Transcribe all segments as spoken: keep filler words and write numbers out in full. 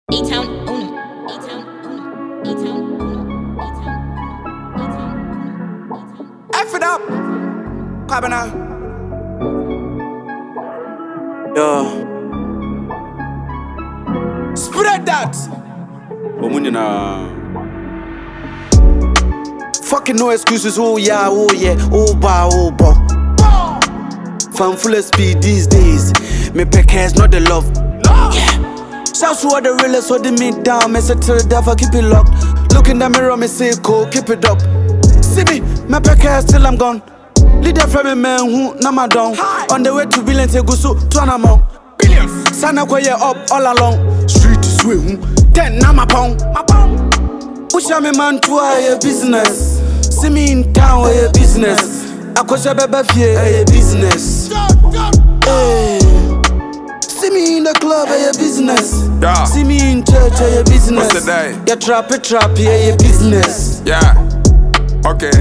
E-Town, Uno. E-Town, Uno. E-Town, Uno. E-Town, Uno. E-Town, Uno. F it up. Cabana. Yo. Spread that. Omunina. Fucking no excuses. Oh yeah, oh yeah, oh ba, oh ba. Fan full of speed these days. Me peck has not the love. Yeah. Shouts to all the realest, so they me down. Me say to the devil, keep it locked. Look in the mirror, me say cool, keep it up. See me, my peck has till I'm gone. Leader from a man who na my down. On the way to billions, go so turn am on. Billions. Sana go yeah up all along. Street to swim, ten na my pound. My pound. Push me man to a business. See me in town, a business. I coach a baby fear, a business. Hey. See me in the club, a business. Yeah. See me in church, a business. What's the day? You trap it, trap a business. Yeah. Okay.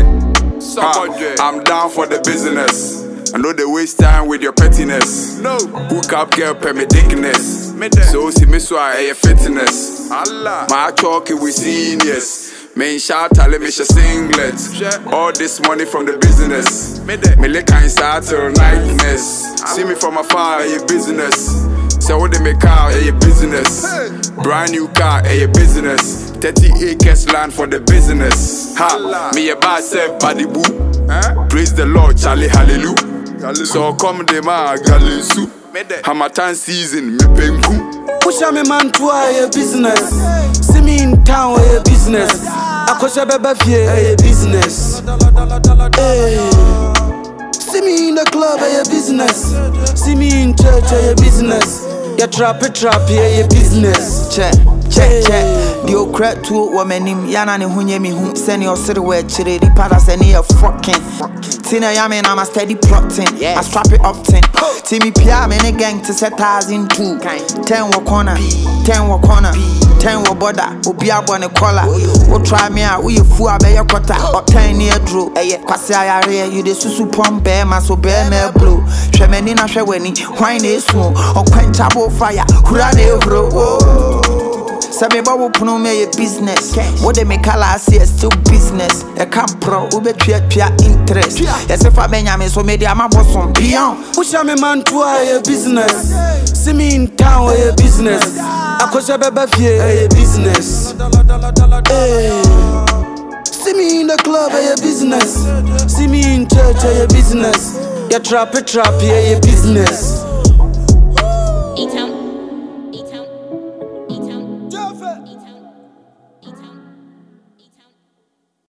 Uh, I'm down for the business. I know they waste time with your pettiness. No. Hook up, girl, pay me dickness. So see me so I fitness. Allah. My talk with seniors. Main shout out, let me share singlets. All this money from the business. Me lick inside till nightness. See me from afar, a business. Say what they make out, a business. Brand new car, a business. thirty acres land for the business. Ha, me a bad self body boo. Praise the Lord, Charlie, hallelujah. So come the ma galisu. Hamatan season, me penku. Push me man to a business. See me in town, a business. I coach a baby fear, a business. Hey. See me in the club, a business. See me in church, a business. You trap it, trap a business. Check, check, check. The old crap to woman him Yana ni hunye mi hun send your city where chitty the pattern send a fucking Tina yamin I'm a steady plotting. I strap it up ten. Timmy Pia man a gang to set us in two. Ten wa corner, ten wa corner, ten wa border. Ubia born a collar. What try me out? We a fool be your quarter. Up ten near drew. Eh, kwasi ayare you the susu pump bear maso bear me blue. Shemeni na shweni wine is soon. On quenchable fire. Hura de huro. Sabi babu puno me a business. What they make all I see is still business. A camp pro, ube pia pia interest. Yes, if I me so media my boss on beyond. Push me man to a business. See me in town, a business. I coach a baby fear, a business. Hey. See me in the club, a business. See me in church, a business. You trap it, trap a business. E-Town. E-Town. E-Town. E-Town.